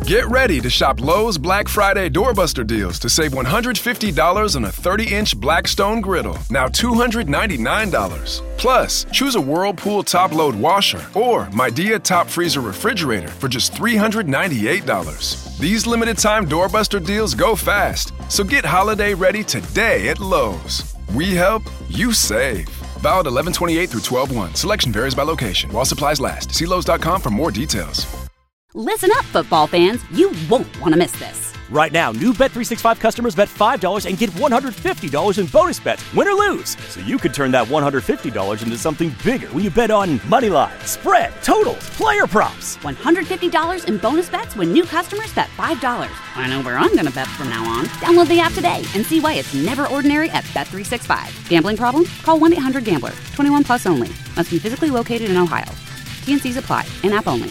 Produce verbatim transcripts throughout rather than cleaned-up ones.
Get ready to shop Lowe's Black Friday Doorbuster deals to save one hundred fifty dollars on a thirty-inch Blackstone griddle, now two hundred ninety-nine dollars. Plus, choose a Whirlpool top-load washer or Midea top freezer refrigerator for just three hundred ninety-eight dollars. These limited-time Doorbuster deals go fast, so get holiday ready today at Lowe's. We help, you save. Valid eleven twenty-eight through twelve one. Selection varies by location. While supplies last. See Lowe's dot com for more details. Listen up, football fans. You won't want to miss this. Right now, new Bet three sixty-five customers bet five dollars and get one hundred fifty dollars in bonus bets, win or lose. So you could turn that one hundred fifty dollars into something bigger when you bet on money line, spread, totals, player props. one hundred fifty dollars in bonus bets when new customers bet five dollars. I know where I'm going to bet from now on. Download the app today and see why it's never ordinary at Bet three sixty-five. Gambling problem? Call one eight hundred gambler. twenty-one plus only. Must be physically located in Ohio. T and C's apply. In-app only.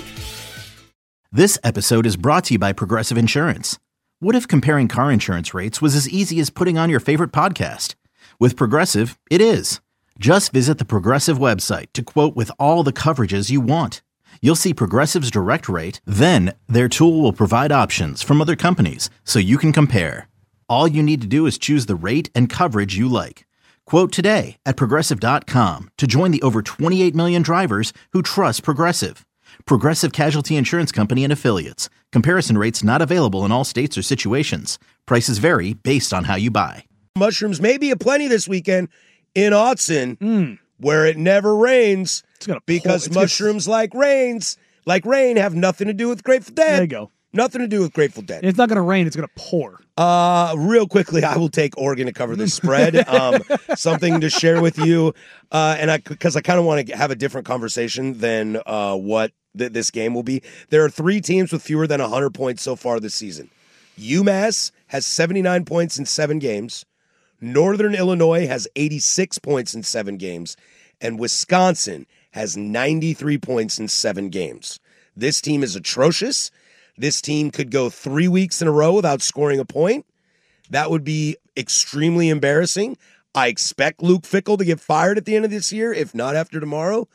This episode is brought to you by Progressive Insurance. What if comparing car insurance rates was as easy as putting on your favorite podcast? With Progressive, it is. Just visit the Progressive website to quote with all the coverages you want. You'll see Progressive's direct rate, then their tool will provide options from other companies so you can compare. All you need to do is choose the rate and coverage you like. Quote today at Progressive dot com to join the over twenty-eight million drivers who trust Progressive. Progressive Casualty Insurance Company and Affiliates. Comparison rates not available in all states or situations. Prices vary based on how you buy. Mushrooms may be aplenty this weekend in Autzen, mm. where it never rains. It's gonna because pour, mushrooms gonna... like rains, like rain, have nothing to do with Grateful Dead. There you go. Nothing to do with Grateful Dead. It's not going to rain. It's going to pour. Uh, real quickly, I will take Oregon to cover this spread. Um, something to share with you, uh, and I because I kind of want to have a different conversation than uh, what th- this game will be. There are three teams with fewer than one hundred points so far this season. UMass has seventy-nine points in seven games. Northern Illinois has eighty-six points in seven games. And Wisconsin has ninety-three points in seven games. This team is atrocious. This team could go three weeks in a row without scoring a point. That would be extremely embarrassing. I expect Luke Fickell to get fired at the end of this year, if not after tomorrow.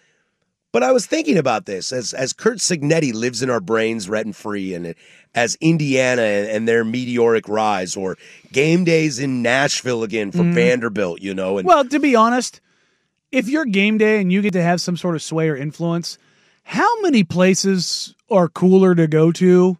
But I was thinking about this as, as Curt Cignetti lives in our brains rent-free, and as Indiana and their meteoric rise, or game days in Nashville again for mm. Vanderbilt, you know. And well, to be honest, if you're game day and you get to have some sort of sway or influence, how many places are cooler to go to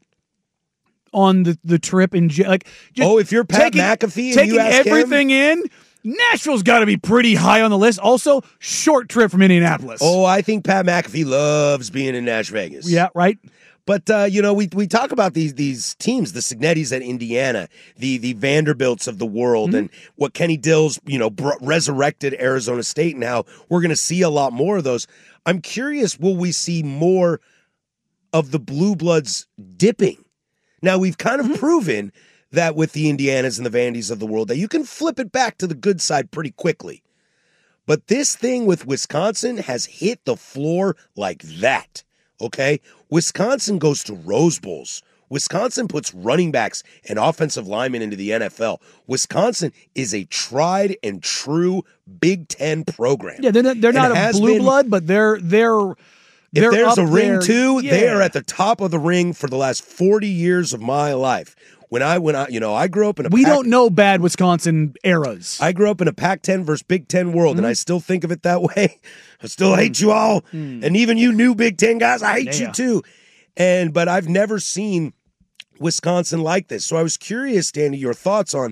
on the, the trip? And like, just oh, if you're Pat taking, McAfee and taking you ask everything him, in, Nashville's got to be pretty high on the list. Also, short trip from Indianapolis. Oh, I think Pat McAfee loves being in Nash Vegas. Yeah, right. But uh, you know, we we talk about these these teams, the Cignettis at Indiana, the the Vanderbilts of the world, mm-hmm. and what Kenny Dills, you know, br- resurrected Arizona State, and how we're going to see a lot more of those. I'm curious, will we see more of the Blue Bloods dipping? Now, we've kind of mm-hmm. proven that with the Indianas and the Vandys of the world, that you can flip it back to the good side pretty quickly. But this thing with Wisconsin has hit the floor like that, okay? Wisconsin goes to Rose Bowls. Wisconsin puts running backs and offensive linemen into the N F L. Wisconsin is a tried and true Big Ten program. Yeah, they're not, they're not a blue been, blood, but they're they're If there's a ring there, too, yeah. they are at the top of the ring for the last forty years of my life. When I when I you know I grew up in a we Pac- don't know bad Wisconsin eras. I grew up in a Pac ten versus Big Ten world, mm-hmm. and I still think of it that way. I still hate mm-hmm. you all, mm-hmm. and even you new Big Ten guys, I hate yeah. you too. And but I've never seen Wisconsin like this. So I was curious, Danny, your thoughts on,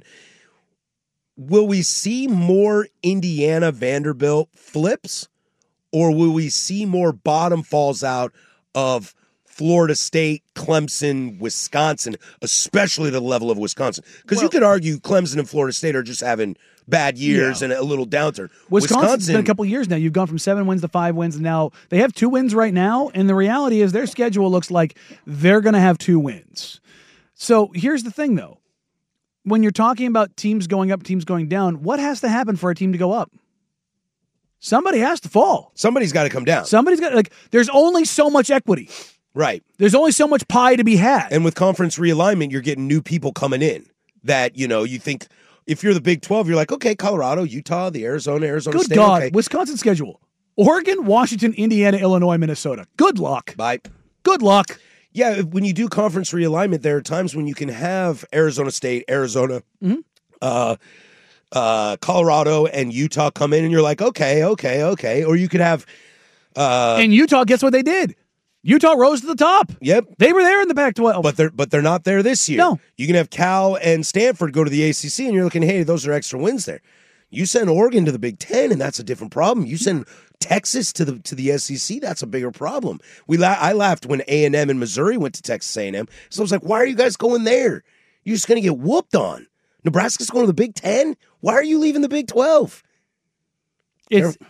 will we see more Indiana Vanderbilt flips, or will we see more bottom falls out of Florida State, Clemson, Wisconsin, especially the level of Wisconsin? Because well, you could argue Clemson and Florida State are just having bad years yeah. and a little downturn. Wisconsin's Wisconsin, been a couple of years now. You've gone from seven wins to five wins, and now they have two wins right now, and the reality is their schedule looks like they're going to have two wins. So here's the thing, though. When you're talking about teams going up, teams going down, what has to happen for a team to go up? Somebody has to fall. Somebody's got to come down. Somebody's got like. There's only so much equity. Right. There's only so much pie to be had. And with conference realignment, you're getting new people coming in that, you know, you think if you're the Big twelve, you're like, okay, Colorado, Utah, the Arizona, Arizona Good State. Good God. Okay. Wisconsin schedule. Oregon, Washington, Indiana, Illinois, Minnesota. Good luck. Bye. Good luck. Yeah, when you do conference realignment, there are times when you can have Arizona State, Arizona, Mhm. uh, uh, Colorado, and Utah come in, and you're like, okay, okay, okay. Or you could have, uh, and Utah, guess what they did? Utah rose to the top. Yep, they were there in the Pac twelve, but they're but they're not there this year. No, you can have Cal and Stanford go to the A C C, and you're looking, hey, those are extra wins there. You send Oregon to the Big Ten, and that's a different problem. You send Texas to the to the S E C, that's a bigger problem. We la- I laughed when A and M and Missouri went to Texas A and M. So I was like, why are you guys going there? You're just going to get whooped on. Nebraska's going to the Big Ten? Why are you leaving the Big twelve? It's They're...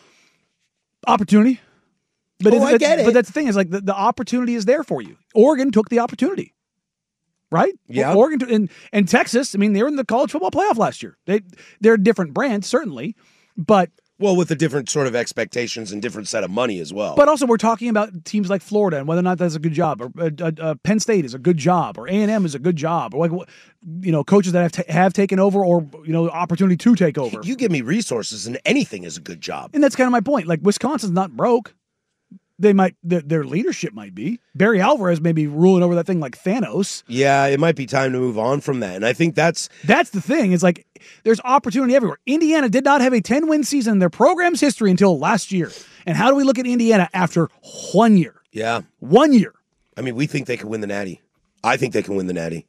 opportunity. But oh, I get it. But that's the thing is like the, the opportunity is there for you. Oregon took the opportunity. Right? Yeah. Oregon and, and Texas, I mean, they were in the college football playoff last year. They, they're different brands, certainly, but... Well, with a different sort of expectations and different set of money as well. But also we're talking about teams like Florida and whether or not that's a good job, or uh, uh, uh, Penn State is a good job, or A and M is a good job, or like, you know, coaches that have ta- have taken over, or, you know, opportunity to take over. You give me resources and anything is a good job. And that's kind of my point. Like, Wisconsin's not broke. They might, their, their leadership might be. Barry Alvarez may be ruling over that thing like Thanos. Yeah, it might be time to move on from that. And I think that's... That's the thing. It's like, there's opportunity everywhere. Indiana did not have a ten-win season in their program's history until last year. And how do we look at Indiana after one year? Yeah. One year. I mean, we think they can win the Natty. I think they can win the Natty.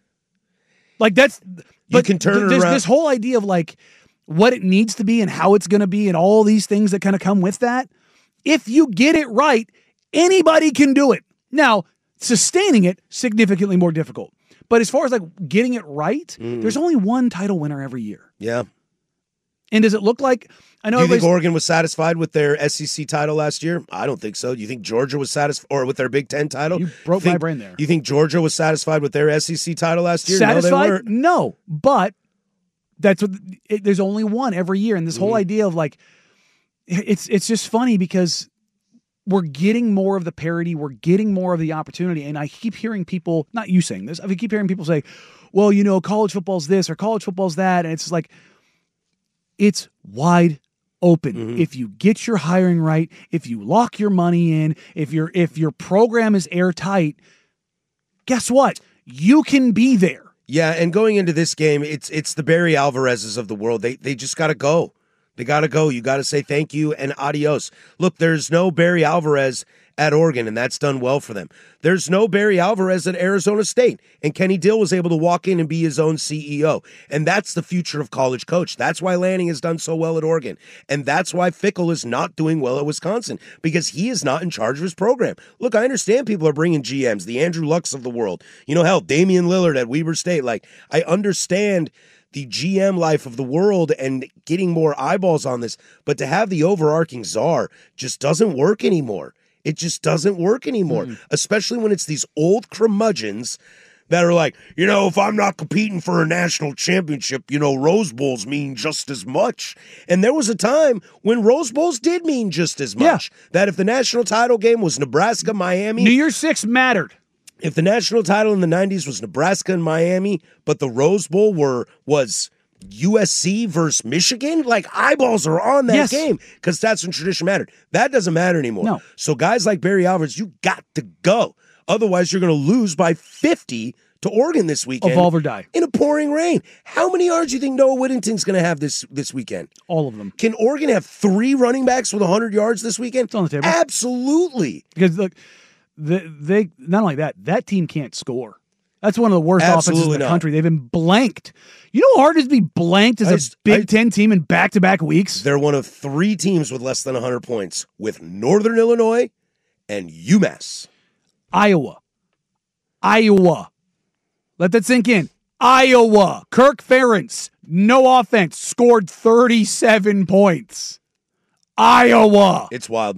Like, that's... You can turn th- it around. This whole idea of, like, what it needs to be and how it's going to be and all these things that kind of come with that, if you get it right, anybody can do it. Now, sustaining it, significantly more difficult. But as far as like getting it right, mm. there's only one title winner every year. Yeah. And does it look like, I know Do you think Oregon was satisfied with their S E C title last year? I don't think so. Do you think Georgia was satisfied, or with their Big Ten title? You broke think, my brain there. You think Georgia was satisfied with their S E C title last year? Satisfied? No, no, but that's what, it, there's only one every year. And this mm. whole idea of like, It's it's just funny because we're getting more of the parity, we're getting more of the opportunity, and I keep hearing people, not you saying this, I keep hearing people say, well, you know, college football's this or college football's that, and it's like, it's wide open. Mm-hmm. If you get your hiring right, if you lock your money in, if your if your program is airtight, guess what? You can be there. Yeah, and going into this game, it's it's the Barry Alvarezes of the world. They they just got to go. They got to go. You got to say thank you and adios. Look, there's no Barry Alvarez at Oregon, and that's done well for them. There's no Barry Alvarez at Arizona State, and Kenny Dill was able to walk in and be his own C E O. And that's the future of college coach. That's why Lanning has done so well at Oregon. And that's why Fickell is not doing well at Wisconsin, because he is not in charge of his program. Look, I understand people are bringing G Ms, the Andrew Lucks of the world. You know, hell, Damian Lillard at Weber State. Like, I understand the G M life of the world and getting more eyeballs on this, but to have the overarching czar just doesn't work anymore. It just doesn't work anymore, mm. especially when it's these old curmudgeons that are like, you know, if I'm not competing for a national championship, you know, Rose Bowls mean just as much. And there was a time when Rose Bowls did mean just as much. Yeah. That if the national title game was Nebraska, Miami. New Year's Six mattered. If the national title in the nineties was Nebraska and Miami, but the Rose Bowl were was U S C versus Michigan, like, eyeballs are on that yes. game because that's when tradition mattered. That doesn't matter anymore. No. So guys like Barry Alvarez, you got to go. Otherwise, you're going to lose by fifty to Oregon this weekend. Evolve or die. In a pouring rain. How many yards do you think Noah Whittington's going to have this, this weekend? All of them. Can Oregon have three running backs with one hundred yards this weekend? It's on the table. Absolutely. Because, look, they, they not only that, that team can't score. That's one of the worst Absolutely offenses in the not. country. They've been blanked. You know how hard it is to be blanked as I a just, Big I, Ten team in back-to-back weeks? They're one of three teams with less than one hundred points, with Northern Illinois and UMass. Iowa. Iowa. Let that sink in. Iowa. Kirk Ferentz, no offense, scored thirty-seven points. Iowa. It's wild.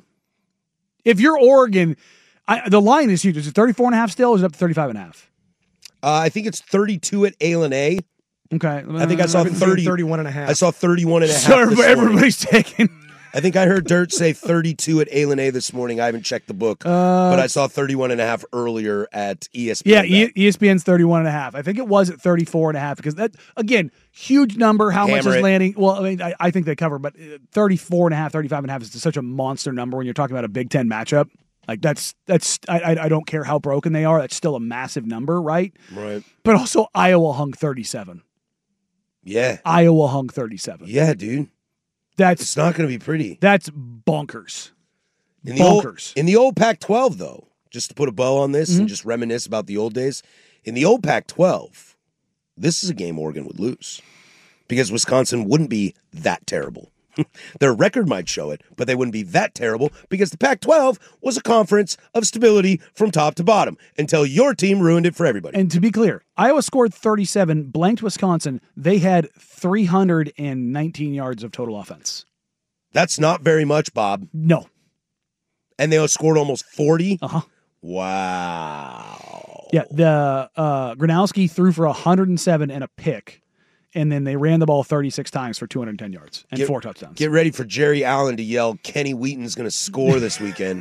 If you're Oregon, I, the line is huge. Is it thirty-four and a half still, or is it up to thirty-five and a half? Uh, I think it's thirty-two at A L N A. Okay. I think I saw thirty, thirty-one and a half. I saw thirty-one and a half. So this everybody's taking. I think I heard Dirt say thirty-two at A L N A this morning. I haven't checked the book, uh, but I saw thirty-one and a half earlier at E S P Yeah, N. e- ESPN's thirty-one and a half. I think it was at thirty-four and a half because that, again, huge number. How Hammer much is it. landing? Well, I mean, I, I think they cover, but thirty-four and a half, thirty-five and a half is such a monster number when you're talking about a Big Ten matchup. Like that's that's I I I don't care how broken they are. That's still a massive number, right? Right. But also Iowa hung thirty-seven. Yeah. Iowa hung thirty-seven. Yeah, dude. That's It's not going to be pretty. that's bonkers. In the old, Bonkers. in the old Pac twelve, though, just to put a bow on this Mhm. and just reminisce about the old days, in the old Pac twelve, this is a game Oregon would lose because Wisconsin wouldn't be that terrible. Their record might show it, but they wouldn't be that terrible because the Pac twelve was a conference of stability from top to bottom until your team ruined it for everybody. And to be clear, Iowa scored thirty-seven, blanked Wisconsin. They had three hundred nineteen yards of total offense. That's not very much, Bob. No. And they scored almost forty? Uh-huh. Wow. Yeah, the uh, Gronowski threw for one hundred seven and a pick, and then they ran the ball thirty-six times for two hundred ten yards and Get- four touchdowns. Get ready for Jerry Allen to yell, Kenny Wheaton's going to score this weekend.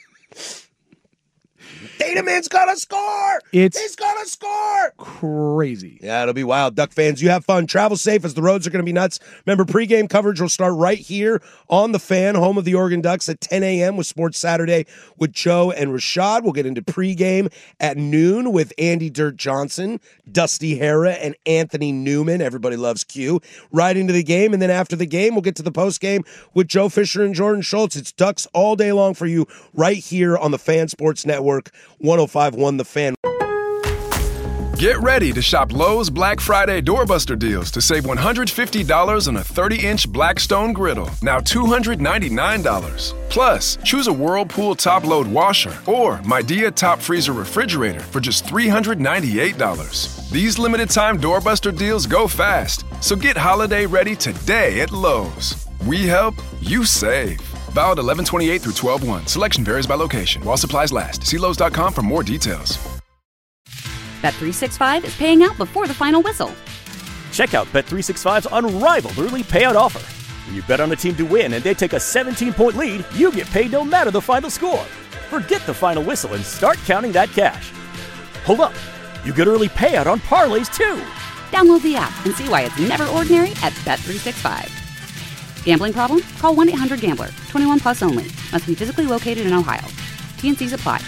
Dataman's got to score! It's He's going to score! crazy. Yeah, it'll be wild. Duck fans, you have fun. Travel safe as the roads are going to be nuts. Remember, pregame coverage will start right here on The Fan, home of the Oregon Ducks, at ten a.m. with Sports Saturday with Joe and Rashad. We'll get into pregame at noon with Andy Dirt Johnson, Dusty Hara, and Anthony Newman. Everybody loves Q. Right into the game, and then after the game, we'll get to the postgame with Joe Fisher and Jordan Schultz. It's Ducks all day long for you right here on the Fan Sports Network, one oh five point one The Fan. Get ready to shop Lowe's Black Friday doorbuster deals to save one hundred fifty dollars on a thirty-inch Blackstone griddle, now two hundred ninety-nine dollars. Plus, choose a Whirlpool top-load washer or Midea top freezer refrigerator for just three hundred ninety-eight dollars. These limited-time doorbuster deals go fast, so get holiday ready today at Lowe's. We help, you save. Valid eleven twenty-eight through twelve one. Selection varies by location. While supplies last. See Lowe's dot com for more details. Bet three sixty-five is paying out before the final whistle. Check out Bet three sixty-five's unrivaled early payout offer. When you bet on a team to win and they take a seventeen-point lead, you get paid no matter the final score. Forget the final whistle and start counting that cash. Hold up. You get early payout on parlays, too. Download the app and see why it's never ordinary at Bet three sixty-five. Gambling problem? Call one eight hundred gambler. twenty-one plus only. Must be physically located in Ohio. T N Cs apply.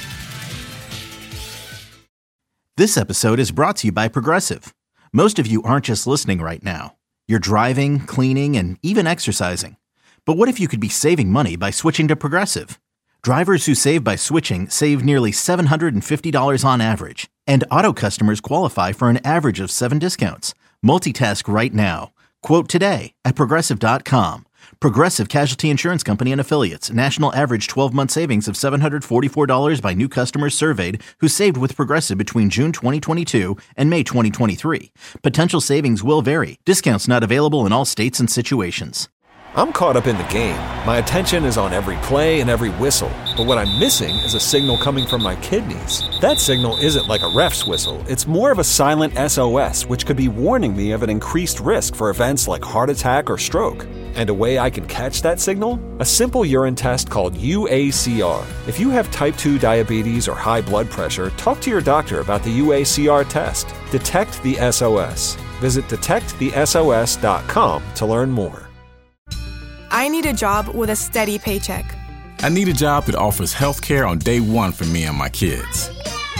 This episode is brought to you by Progressive. Most of you aren't just listening right now. You're driving, cleaning, and even exercising. But what if you could be saving money by switching to Progressive? Drivers who save by switching save nearly seven hundred fifty dollars on average. And auto customers qualify for an average of seven discounts. Multitask right now. Quote today at Progressive dot com. Progressive Casualty Insurance Company and Affiliates. National average twelve-month savings of seven hundred forty-four dollars by new customers surveyed who saved with Progressive between June twenty twenty-two and May twenty twenty-three. Potential savings will vary. Discounts not available in all states and situations. I'm caught up in the game. My attention is on every play and every whistle. But what I'm missing is a signal coming from my kidneys. That signal isn't like a ref's whistle. It's more of a silent S O S, which could be warning me of an increased risk for events like heart attack or stroke. And a way I can catch that signal? A simple urine test called U A C R. If you have type two diabetes or high blood pressure, talk to your doctor about the U A C R test. Detect the S O S. Visit detect the S O S dot com to learn more. I need a job with a steady paycheck. I need a job that offers health care on day one for me and my kids.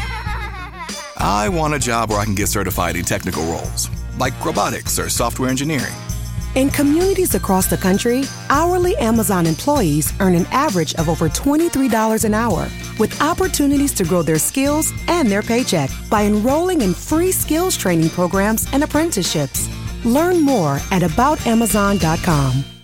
I want a job where I can get certified in technical roles, like robotics or software engineering. In communities across the country, hourly Amazon employees earn an average of over twenty-three dollars an hour, with opportunities to grow their skills and their paycheck by enrolling in free skills training programs and apprenticeships. Learn more at about amazon dot com.